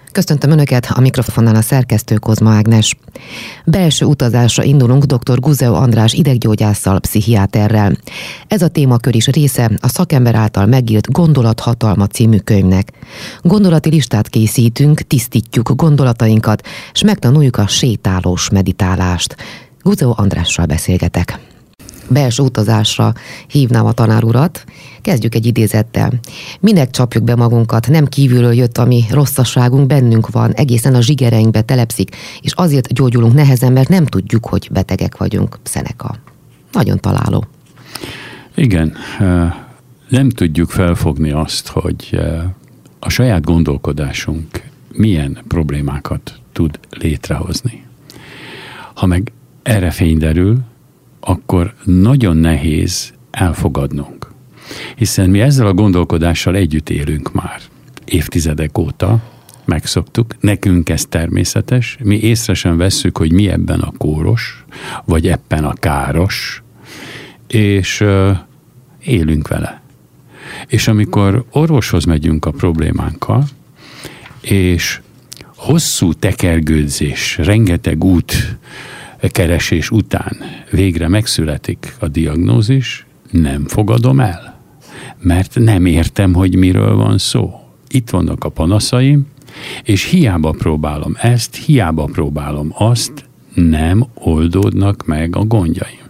Köszöntöm Önöket, a mikrofonnál a szerkesztő Kozma Ágnes. Belső utazásra indulunk dr. Guzeo András ideggyógyásszal, pszichiáterrel. Ez a témakör is része a szakember által megírt Gondolathatalma című könyvnek. Gondolati listát készítünk, tisztítjuk gondolatainkat, és megtanuljuk a sétálós meditálást. Guzeo Andrással beszélgetek. Belső utazásra hívnám a tanár urat. Kezdjük egy idézettel. Minek csapjuk be magunkat, nem kívülről jött, ami rosszaságunk bennünk van, egészen a zsigereinkbe telepszik, és azért gyógyulunk nehezen, mert nem tudjuk, hogy betegek vagyunk. Seneca. Nagyon találó. Igen, nem tudjuk felfogni azt, hogy a saját gondolkodásunk milyen problémákat tud létrehozni. Ha meg erre fény derül, akkor nagyon nehéz elfogadnunk. Hiszen mi ezzel a gondolkodással együtt élünk már évtizedek óta, megszoktuk, nekünk ez természetes, mi észre sem vesszük, hogy mi ebben a kóros, vagy ebben a káros, és élünk vele. És amikor orvoshoz megyünk a problémánkkal, és hosszú tekergődzés, rengeteg út keresés után végre megszületik a diagnózis, nem fogadom el, mert nem értem, hogy miről van szó. Itt vannak a panaszaim, és hiába próbálom ezt, hiába próbálom azt, nem oldódnak meg a gondjaim.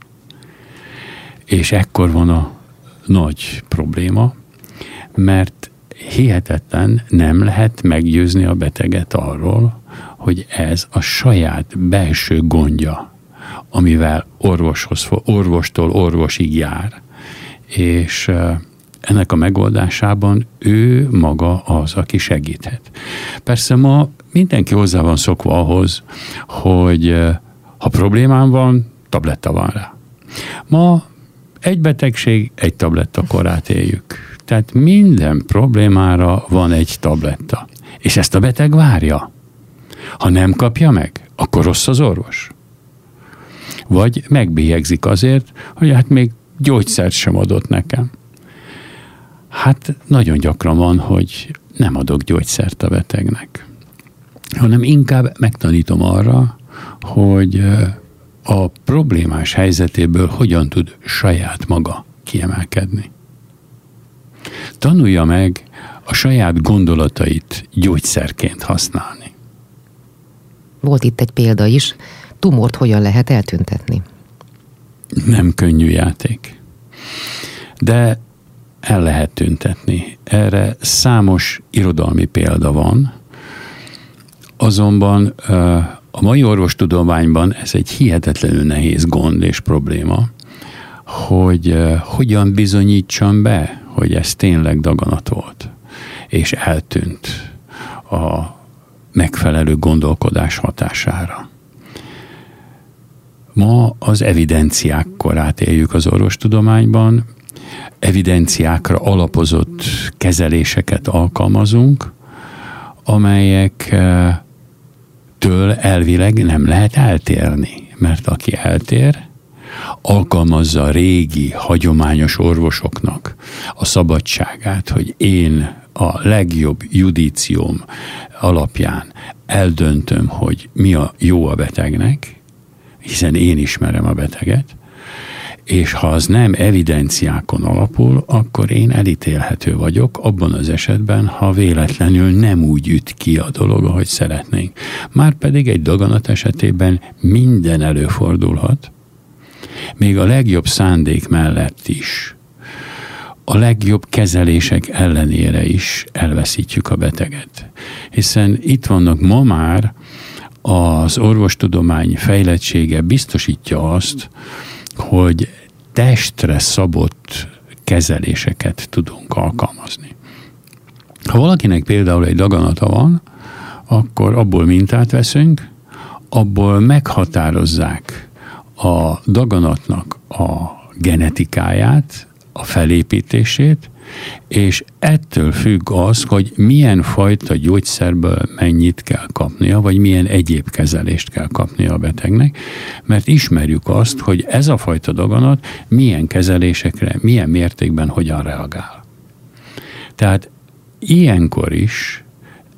És ekkor van a nagy probléma, mert hihetetlen, nem lehet meggyőzni a beteget arról, hogy ez a saját belső gondja, amivel orvostól orvosig jár, és ennek a megoldásában ő maga az, aki segíthet. Persze ma mindenki hozzá van szokva ahhoz, hogy ha problémám van, tabletta van rá. Ma egy betegség, egy tablettakorát éljük. Tehát minden problémára van egy tabletta. És ezt a beteg várja. Ha nem kapja meg, akkor rossz az orvos. Vagy megbélyegzik azért, hogy hát még gyógyszert sem adott nekem. Hát nagyon gyakran van, hogy nem adok gyógyszert a betegnek, hanem inkább megtanítom arra, hogy a problémás helyzetéből hogyan tud saját maga kiemelkedni. Tanulja meg a saját gondolatait gyógyszerként használni. Volt itt egy példa is. Tumort hogyan lehet eltüntetni? Nem könnyű játék. De el lehet tüntetni. Erre számos irodalmi példa van. Azonban a mai orvostudományban ez egy hihetetlenül nehéz gond és probléma, hogy hogyan bizonyítsam be, hogy ez tényleg daganat volt, és eltűnt a megfelelő gondolkodás hatására. Ma az evidenciák korát éljük az orvostudományban, evidenciákra alapozott kezeléseket alkalmazunk, amelyektől elvileg nem lehet eltérni, mert aki eltér, alkalmazza a régi, hagyományos orvosoknak a szabadságát, hogy én a legjobb judícióm alapján eldöntöm, hogy mi a jó a betegnek, hiszen én ismerem a beteget, és ha az nem evidenciákon alapul, akkor én elítélhető vagyok abban az esetben, ha véletlenül nem úgy üt ki a dolog, ahogy szeretnénk. Márpedig egy daganat esetében minden előfordulhat, még a legjobb szándék mellett is, a legjobb kezelések ellenére is elveszítjük a beteget. Hiszen itt vannak ma már az orvostudomány fejlettsége biztosítja azt, hogy testre szabott kezeléseket tudunk alkalmazni. Ha valakinek például egy daganata van, akkor abból mintát veszünk, abból meghatározzák a daganatnak a genetikáját, a felépítését, és ettől függ az, hogy milyen fajta gyógyszerből mennyit kell kapnia, vagy milyen egyéb kezelést kell kapnia a betegnek, mert ismerjük azt, hogy ez a fajta daganat milyen kezelésekre, milyen mértékben hogyan reagál. Tehát ilyenkor is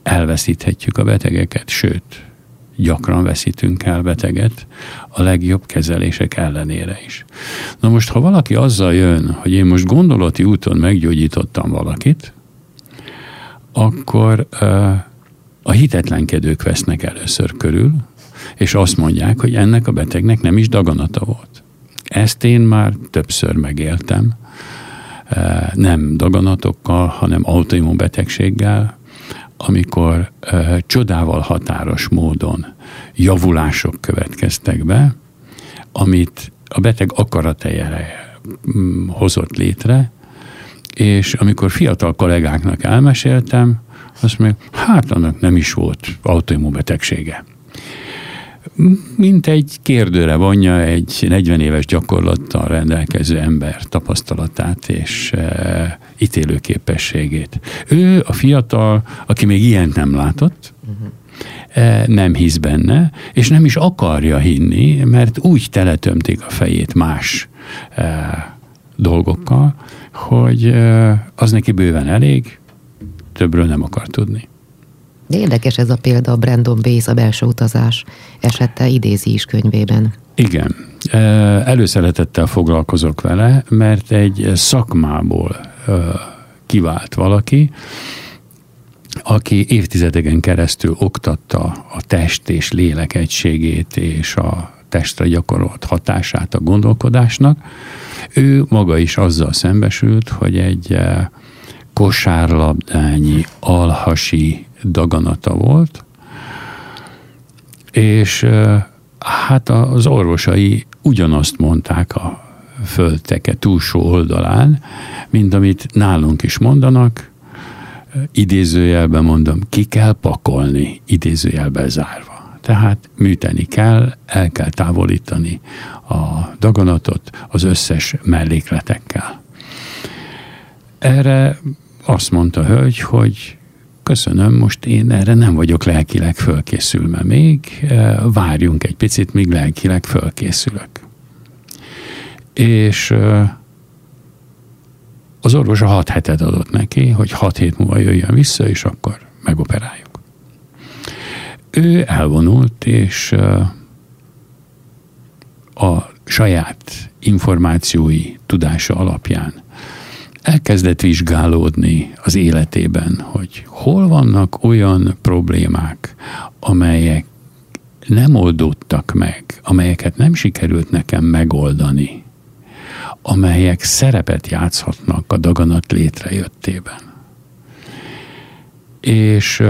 elveszíthetjük a betegeket, sőt, gyakran veszítünk el beteget a legjobb kezelések ellenére is. Na most, ha valaki azzal jön, hogy én most gondolati úton meggyógyítottam valakit, akkor a hitetlenkedők vesznek először körül, és azt mondják, hogy ennek a betegnek nem is daganata volt. Ezt én már többször megéltem, nem daganatokkal, hanem autoimmunbetegséggel, amikor csodával határos módon javulások következtek be, amit a beteg akarateje hozott létre, és amikor fiatal kollégáknak elmeséltem, azt mondja, hát annak nem is volt autoimmunbetegsége. Mint egy kérdőre vonja egy 40 éves gyakorlattal rendelkező ember tapasztalatát és ítélőképességét. Ő a fiatal, aki még ilyent nem látott, nem hisz benne, és nem is akarja hinni, mert úgy teletömték a fejét más dolgokkal, hogy az neki bőven elég, többről nem akar tudni. De érdekes ez a példa, a Brandon Weiss, a belső utazás esete idézi is könyvében. Igen. Előszeretettel foglalkozok vele, mert egy szakmából kivált valaki, aki évtizedeken keresztül oktatta a test és lélek egységét és a testre gyakorolt hatását a gondolkodásnak. Ő maga is azzal szembesült, hogy egy kosárlabdányi alhasi daganata volt, és hát az orvosai ugyanazt mondták a földteke túlsó oldalán, mint amit nálunk is mondanak, idézőjelben mondom, ki kell pakolni, idézőjelben zárva. Tehát műteni kell, el kell távolítani a daganatot az összes mellékletekkel. Erre azt mondta a hölgy, hogy köszönöm, most én erre nem vagyok lelkileg fölkészülve még, várjunk egy picit, míg lelkileg fölkészülök. És az orvos 6 hetet adott neki, hogy 6 hét múlva jöjjön vissza, és akkor megoperáljuk. Ő elvonult, és a saját információi, tudása alapján elkezdett vizsgálódni az életében, hogy hol vannak olyan problémák, amelyek nem oldódtak meg, amelyeket nem sikerült nekem megoldani, amelyek szerepet játszhatnak a daganat létrejöttében. És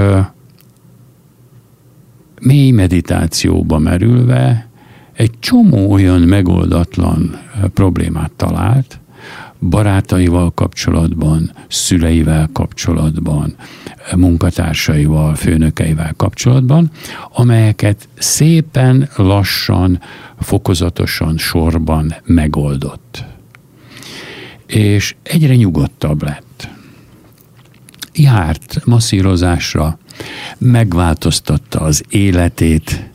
mély meditációba merülve egy csomó olyan megoldatlan problémát talált, barátaival kapcsolatban, szüleivel kapcsolatban, munkatársaival, főnökeivel kapcsolatban, amelyeket szépen, lassan, fokozatosan, sorban megoldott. És egyre nyugodtabb lett. Járt masszírozásra, megváltoztatta az életét,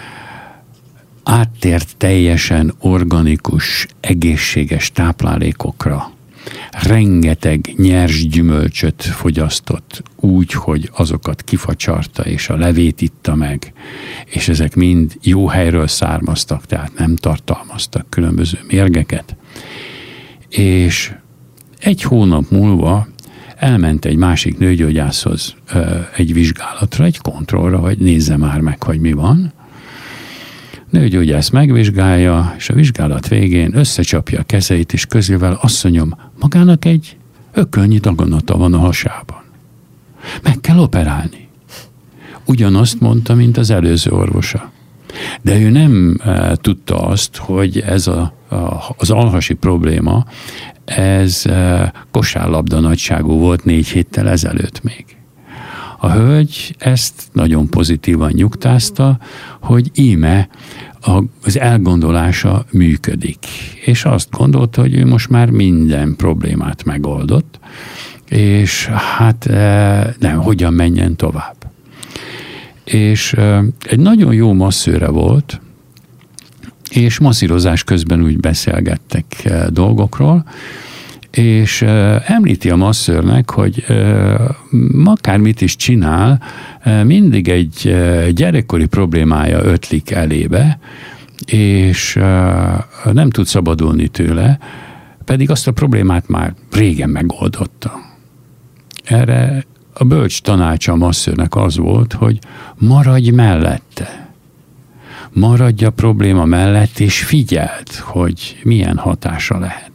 áttért teljesen organikus, egészséges táplálékokra. Rengeteg nyers gyümölcsöt fogyasztott úgy, hogy azokat kifacsarta, és a levét itta meg, és ezek mind jó helyről származtak, tehát nem tartalmaztak különböző mérgeket. És 1 hónap múlva elment egy másik nőgyógyászhoz egy vizsgálatra, egy kontrollra, hogy nézze már meg, hogy mi van. Nőgyógyász megvizsgálja, és a vizsgálat végén összecsapja a kezeit, és közével asszonyom, magának egy ökölnyi daganata van a hasában. Meg kell operálni. Ugyanazt mondta, mint az előző orvosa. De ő nem tudta azt, hogy ez az alhasi probléma, ez kosárlabda nagyságú volt 4 héttel ezelőtt még. A hölgy ezt nagyon pozitívan nyugtázta, hogy íme az elgondolása működik. És azt gondolta, hogy ő most már minden problémát megoldott, és hát nem, hogyan menjen tovább. És egy nagyon jó masszőre volt, és masszírozás közben úgy beszélgettek dolgokról, és említi a masszörnek, hogy akármit is csinál, mindig egy gyerekkori problémája ötlik elébe, és nem tud szabadulni tőle, pedig azt a problémát már régen megoldotta. Erre a bölcs tanácsa a masszörnek az volt, hogy maradj mellette. Maradj a probléma mellett, és figyeld, hogy milyen hatása lehet.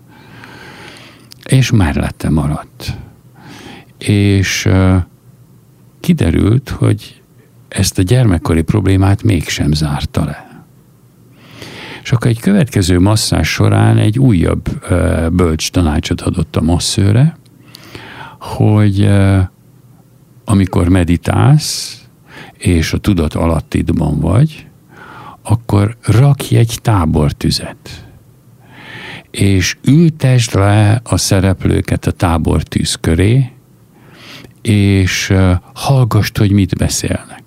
És mellette maradt. És kiderült, hogy ezt a gyermekkori problémát mégsem zárta le. És akkor egy következő masszázs során egy újabb bölcs tanácsot adott a masszőre, hogy amikor meditálsz, és a tudat alattidban vagy, akkor rakj egy tábortüzet, és ültesd le a szereplőket a tábortűz köré, és hallgassd, hogy mit beszélnek.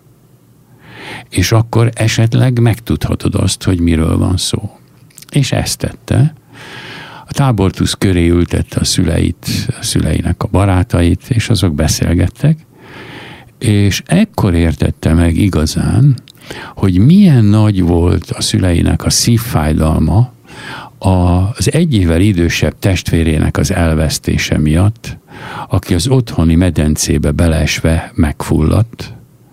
És akkor esetleg megtudhatod azt, hogy miről van szó. És ezt tette. A tábortűz köré ültette a szüleinek a barátait, és azok beszélgettek, és ekkor értette meg igazán, hogy milyen nagy volt a szüleinek a szívfájdalma az 1 évvel idősebb testvérének az elvesztése miatt, aki az otthoni medencébe beleesve megfulladt,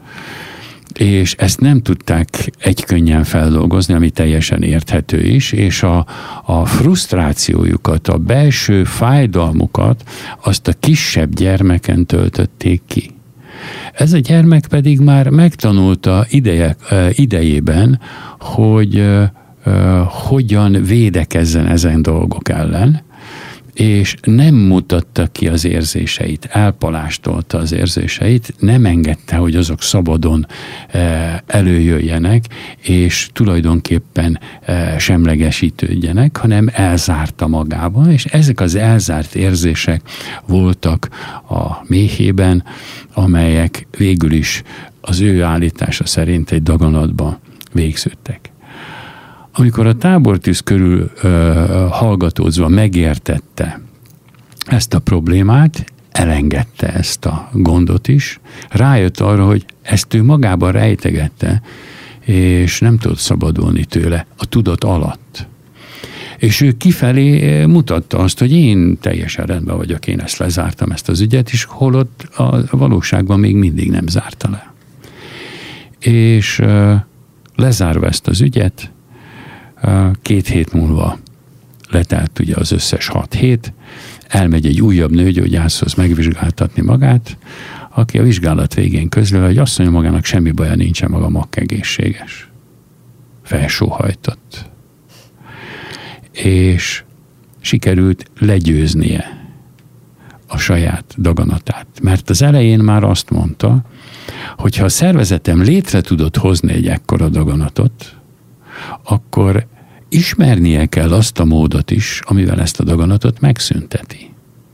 és ezt nem tudták egykönnyen feldolgozni, ami teljesen érthető is, és a frusztrációjukat, a belső fájdalmukat azt a kisebb gyermeken töltötték ki. Ez a gyermek pedig már megtanulta idejében, hogy hogyan védekezzen ezen dolgok ellen, és nem mutatta ki az érzéseit, elpalástolta az érzéseit, nem engedte, hogy azok szabadon előjöjjenek, és tulajdonképpen semlegesítődjenek, hanem elzárta magában, és ezek az elzárt érzések voltak a méhében, amelyek végül is az ő állítása szerint egy daganatba végződtek. Amikor a tábortűz körül hallgatózva megértette ezt a problémát, elengedte ezt a gondot is, rájött arra, hogy ezt ő magában rejtegette, és nem tudott szabadulni tőle a tudat alatt. És ő kifelé mutatta azt, hogy én teljesen rendben vagyok, én ezt lezártam, ezt az ügyet, és holott a valóságban még mindig nem zárta le. És lezárva ezt az ügyet, 2 hét múlva letelt ugye az összes 6 hét, elmegy egy újabb nőgyógyászhoz megvizsgáltatni magát, aki a vizsgálat végén közli, hogy azt mondja magának, semmi baja nincsen, maga makkegészséges. Felsóhajtott. És sikerült legyőznie a saját daganatát. Mert az elején már azt mondta, hogy ha a szervezetem létre tudott hozni egy ekkora daganatot, akkor ismernie kell azt a módot is, amivel ezt a daganatot megszünteti.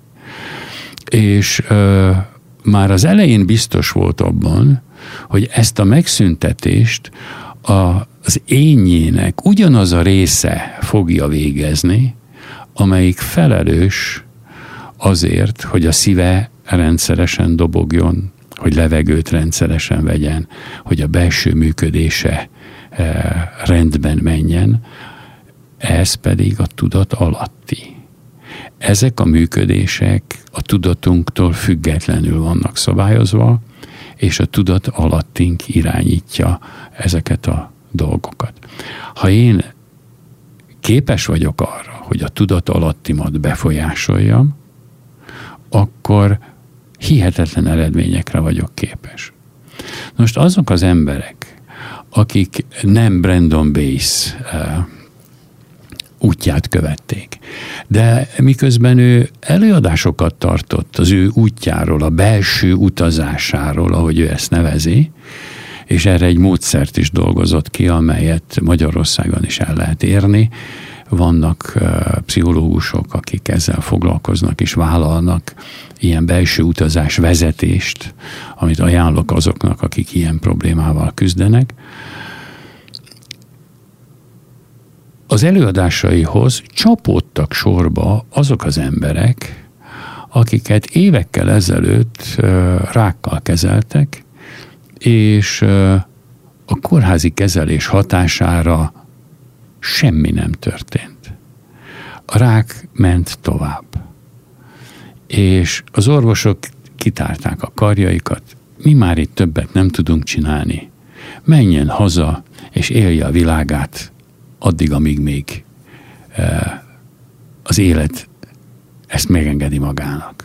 És már az elején biztos volt abban, hogy ezt a megszüntetést az énjének ugyanaz a része fogja végezni, amelyik felelős azért, hogy a szíve rendszeresen dobogjon, hogy levegőt rendszeresen vegyen, hogy a belső működése rendben menjen, ez pedig a tudat alatti. Ezek a működések a tudatunktól függetlenül vannak szabályozva, és a tudat alattink irányítja ezeket a dolgokat. Ha én képes vagyok arra, hogy a tudat alattimat befolyásoljam, akkor hihetetlen eredményekre vagyok képes. Most azok az emberek, akik nem Brandon Bass útját követték, de miközben ő előadásokat tartott az ő útjáról, a belső utazásáról, ahogy ő ezt nevezi, és erre egy módszert is dolgozott ki, amelyet Magyarországon is el lehet érni. Vannak pszichológusok, akik ezzel foglalkoznak és vállalnak ilyen belső utazás vezetést, amit ajánlok azoknak, akik ilyen problémával küzdenek. az előadásaihoz csapódtak sorba azok az emberek, akiket évekkel ezelőtt rákkal kezeltek, és a kórházi kezelés hatására semmi nem történt. A rák ment tovább. És az orvosok kitárták a karjaikat, mi már itt többet nem tudunk csinálni. Menjen haza, és élje a világát addig, amíg még az élet ezt megengedi magának.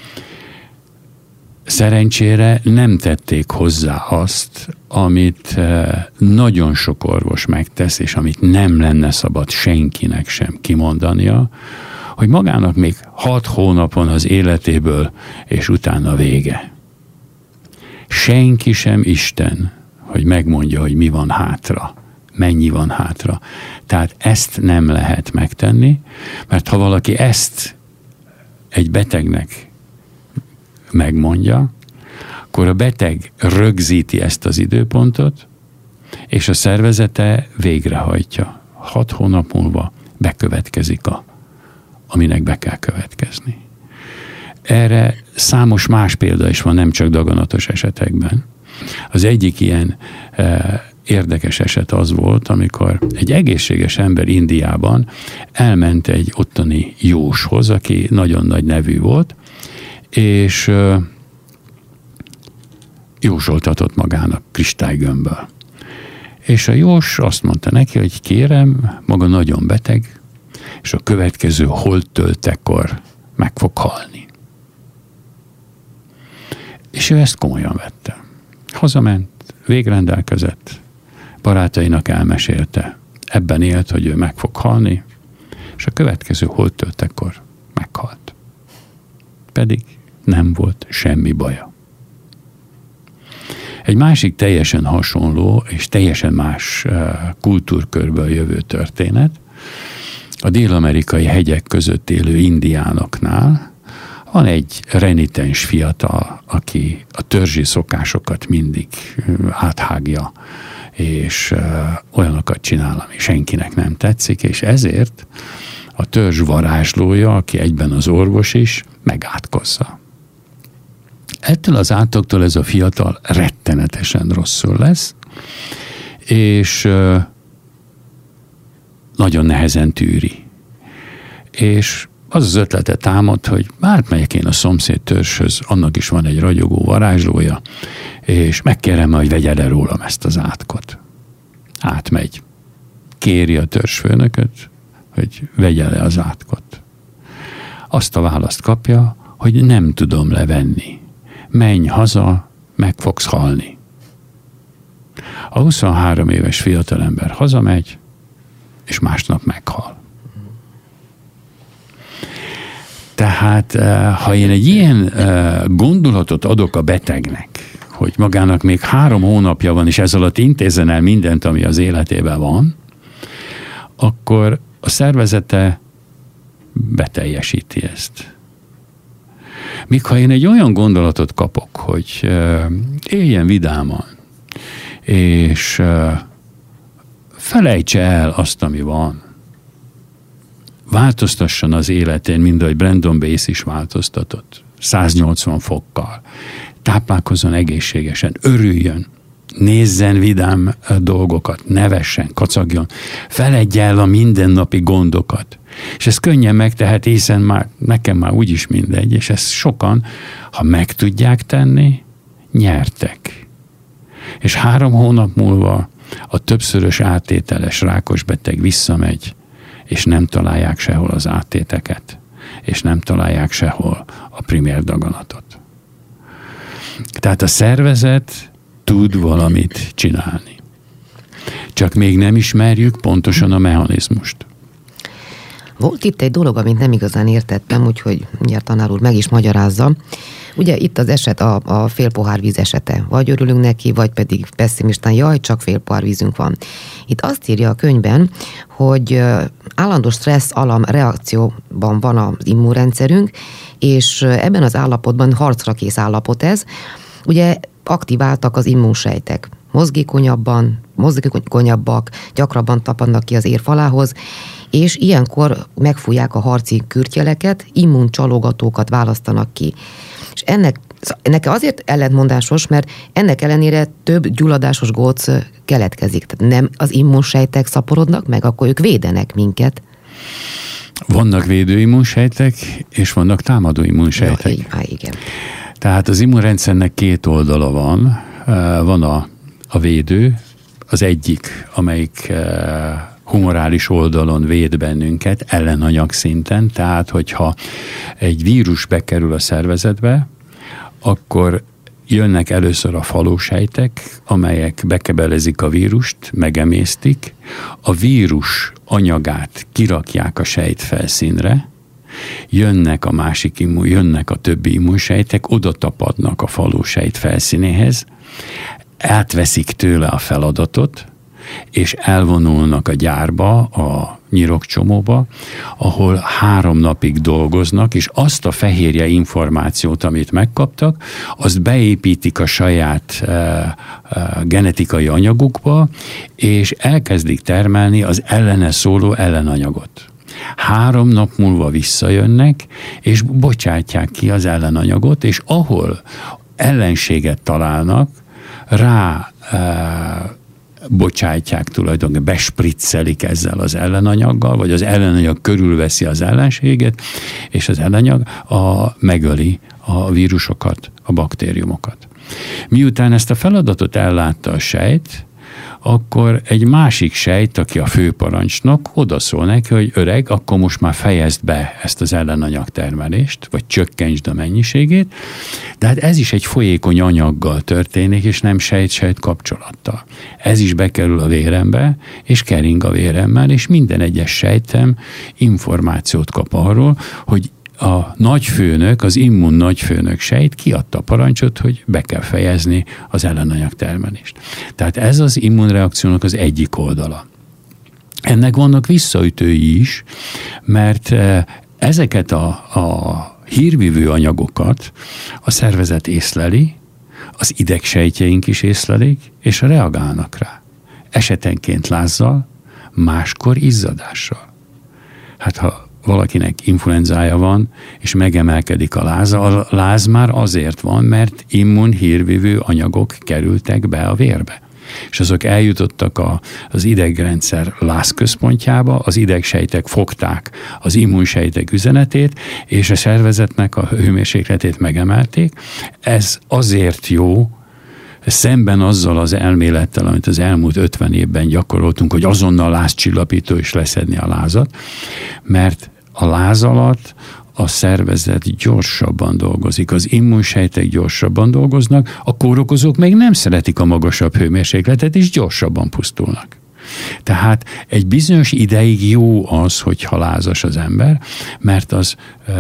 Szerencsére nem tették hozzá azt, amit nagyon sok orvos megtesz, és amit nem lenne szabad senkinek sem kimondania, hogy magának még 6 hónapon az életéből, és utána vége. Senki sem Isten, hogy megmondja, hogy mi van hátra, mennyi van hátra. Tehát ezt nem lehet megtenni, mert ha valaki ezt egy betegnek megmondja, akkor a beteg rögzíti ezt az időpontot, és a szervezete végrehajtja. 6 hónap múlva bekövetkezik aminek be kell következni. Erre számos más példa is van, nem csak daganatos esetekben. Az egyik ilyen érdekes eset az volt, amikor egy egészséges ember Indiában elment egy ottani jóshoz, aki nagyon nagy nevű volt, és jósoltatott magának kristálygömbből. És a jós azt mondta neki, hogy kérem, maga nagyon beteg, és a következő holttöltekor meg fog halni. És ő ezt komolyan vette. Hazament, végrendelkezett, barátainak elmesélte. Ebben élt, hogy ő meg fog halni, és a következő holttöltekor meghalt. Pedig nem volt semmi baja. Egy másik teljesen hasonló és teljesen más kultúrkörből jövő történet, a dél-amerikai hegyek között élő indiánoknál van egy renitens fiatal, aki a törzsi szokásokat mindig áthágja, és olyanokat csinál, ami senkinek nem tetszik, és ezért a törzs varázslója, aki egyben az orvos is, megátkozza. Ettől az átoktól ez a fiatal rettenetesen rosszul lesz, és nagyon nehezen tűri. És az ötlete támad, hogy átmegyek én a szomszéd törzshöz, annak is van egy ragyogó varázslója, és megkérem, hogy vegye le rólam ezt az átkot. Átmegy. Kéri a törzsfőnököt, hogy vegye le az átkot. Azt a választ kapja, hogy nem tudom levenni. Menj haza, meg fogsz halni. A 23 éves fiatalember hazamegy, és másnap meghal. Tehát, ha én egy ilyen gondolatot adok a betegnek, hogy magának még 3 hónapja van, és ez alatt intézzen el mindent, ami az életében van, akkor a szervezete beteljesíti ezt. Míg ha én egy olyan gondolatot kapok, hogy éljen vidáman, és felejtse el azt, ami van, változtasson az életén, mint ahogy Brandon Bass is változtatott, 180 fokkal, táplálkozzon egészségesen, örüljön, nézzen vidám dolgokat, nevessen, kacagjon, feledje el a mindennapi gondokat. És ez könnyen megtehet, hiszen nekem már úgyis mindegy, és ezt sokan, ha meg tudják tenni, nyertek. És 3 hónap múlva a többszörös áttételes rákos beteg visszamegy, és nem találják sehol az áttéteket, és nem találják sehol a primér daganatot. Tehát a szervezet tud valamit csinálni. Csak még nem ismerjük pontosan a mechanizmust. Volt itt egy dolog, amit nem igazán értettem, úgyhogy mindjárt tanár úr meg is magyarázza. Ugye itt az eset a fél pohár víz esete. Vagy örülünk neki, vagy pedig pessimistán, jaj, csak fél pohár vízünk van. Itt azt írja a könyvben, hogy állandó stressz-alarm reakcióban van az immunrendszerünk, és ebben az állapotban harcra kész állapot ez. Ugye aktiváltak az immunsejtek. mozgékonyabbak, gyakrabban tapadnak ki az érfalához, és ilyenkor megfújják a harci kürtjeleket, immuncsalogatókat választanak ki. És ennek azért ellentmondásos, mert ennek ellenére több gyulladásos góc keletkezik. Tehát nem az immunsejtek szaporodnak meg, akkor ők védenek minket. Vannak védő immunsejtek, és vannak támadó immunsejtek. Igen. Tehát az immunrendszernek két oldala van. Van a védő, az egyik, amelyik humorális oldalon véd bennünket, ellenanyag szinten, tehát hogyha egy vírus bekerül a szervezetbe, akkor jönnek először a falósejtek, amelyek bekebelezik a vírust, megemésztik, a vírus anyagát kirakják a sejtfelszínre, jönnek a többi immunsejtek, oda tapadnak a falósejt felszínéhez, átveszik tőle a feladatot, és elvonulnak a gyárba, a nyirokcsomóba, ahol 3 napig dolgoznak, és azt a fehérje információt, amit megkaptak, azt beépítik a saját genetikai anyagukba, és elkezdik termelni az ellene szóló ellenanyagot. 3 nap múlva visszajönnek, és bocsátják ki az ellenanyagot, és ahol ellenséget találnak, rá bocsátják tulajdonképpen, bespriccelik ezzel az ellenanyaggal, vagy az ellenanyag körülveszi az ellenséget, és az ellenanyag megöli a vírusokat, a baktériumokat. Miután ezt a feladatot ellátta a sejt, akkor egy másik sejt, aki a főparancsnok, odaszól neki, hogy öreg, akkor most már fejezd be ezt az ellenanyag termelést, vagy csökkentsd a mennyiségét, de hát ez is egy folyékony anyaggal történik, és nem sejt-sejt kapcsolattal. Ez is bekerül a vérembe, és kering a véremmel, és minden egyes sejtem információt kap arról, hogy a nagyfőnök, az immun nagyfőnök sejt kiadta a parancsot, hogy be kell fejezni az ellenanyag termelést. Tehát ez az immunreakciónak az egyik oldala. Ennek vannak visszaütői is, mert ezeket a hírvívő anyagokat a szervezet észleli, az idegsejtjeink is észlelik, és reagálnak rá. Esetenként lázzal, máskor izzadással. Hát ha valakinek influenzája van, és megemelkedik a láza, a láz már azért van, mert immunhírvívő anyagok kerültek be a vérbe. És azok eljutottak az idegrendszer lázközpontjába, az idegsejtek fogták az immunsejtek üzenetét, és a szervezetnek a hőmérsékletét megemelték. Ez azért jó, szemben azzal az elmélettel, amit az elmúlt 50 évben gyakoroltunk, hogy azonnal lázcsillapító is leszedni a lázat, mert a láz alatt a szervezet gyorsabban dolgozik, az immunsejtek gyorsabban dolgoznak, a kórokozók még nem szeretik a magasabb hőmérsékletet, és gyorsabban pusztulnak. Tehát egy bizonyos ideig jó az, hogyha lázas az ember, mert az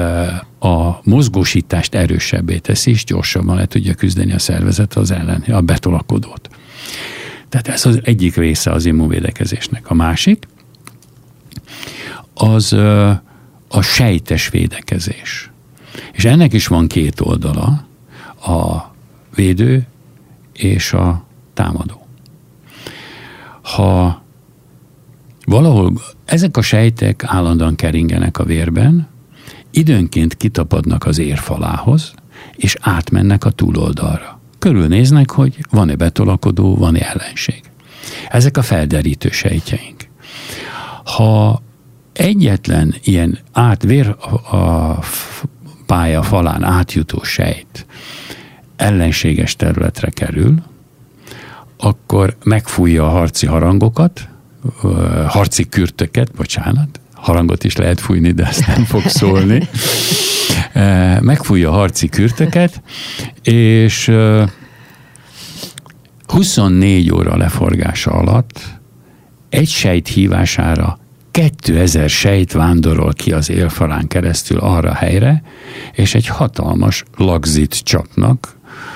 a mozgósítást erősebbé teszi, és gyorsabban le tudja küzdeni a szervezet az ellen, a betolakodót. Tehát ez az egyik része az immunvédekezésnek. A másik, az a sejtes védekezés. És ennek is van két oldala, a védő és a támadó. Ha valahol ezek a sejtek állandóan keringenek a vérben, időnként kitapadnak az érfalához, és átmennek a túloldalra. Körülnéznek, hogy van-e betolakodó, van-e ellenség. Ezek a felderítő sejtjeink. Ha egyetlen ilyen vér a pálya falán átjutó sejt ellenséges területre kerül, akkor megfújja a harci harangokat, harci kürtöket, harangot is lehet fújni, de ezt nem fog szólni. Megfújja a harci kürtöket, és 24 óra leforgása alatt egy sejt hívására 2000 sejt vándorol ki az élfalán keresztül arra a helyre, és egy hatalmas lagzit csapnak,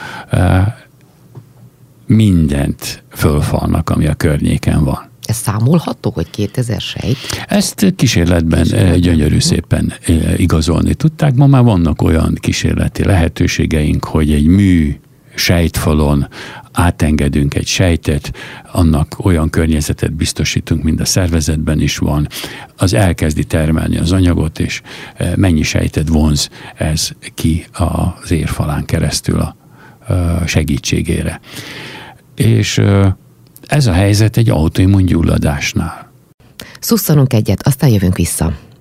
mindent fölfalnak, ami a környéken van. Ez számolható, hogy 2000 sejt? Ezt kísérletben gyönyörű szépen igazolni tudták. Ma már vannak olyan kísérleti lehetőségeink, hogy egy mű sejtfalon átengedünk egy sejtet, annak olyan környezetet biztosítunk, mint a szervezetben is van, az elkezdi termelni az anyagot, és mennyi sejtet vonz ez ki az érfalán keresztül a segítségére. És ez a helyzet egy autoimmun gyulladásnál. Szusszanunk egyet, aztán jövünk vissza.